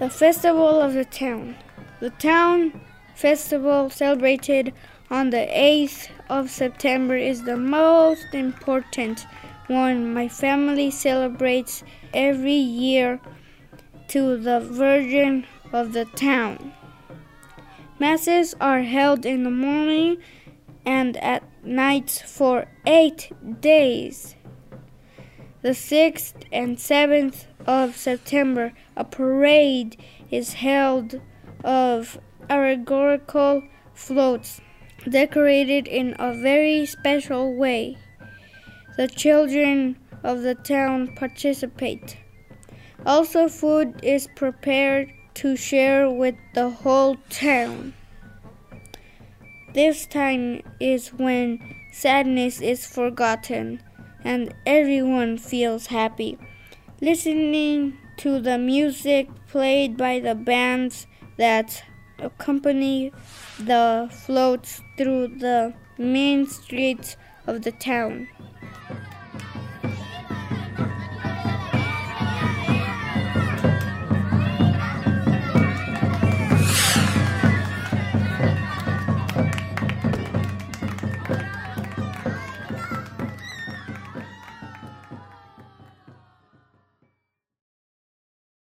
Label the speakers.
Speaker 1: The Festival of the Town. The Town Festival, celebrated on the 8th of September, is the most important one my family celebrates every year to the Virgin of the Town. Masses are held in the morning and at night for 8 days. The 6th and 7th of September, a parade is held of allegorical floats decorated in a very special way. The children of the town participate. Also, food is prepared to share with the whole town. This time is when sadness is forgotten and everyone feels happy, listening to the music played by the bands that accompany the floats through the main streets of the town.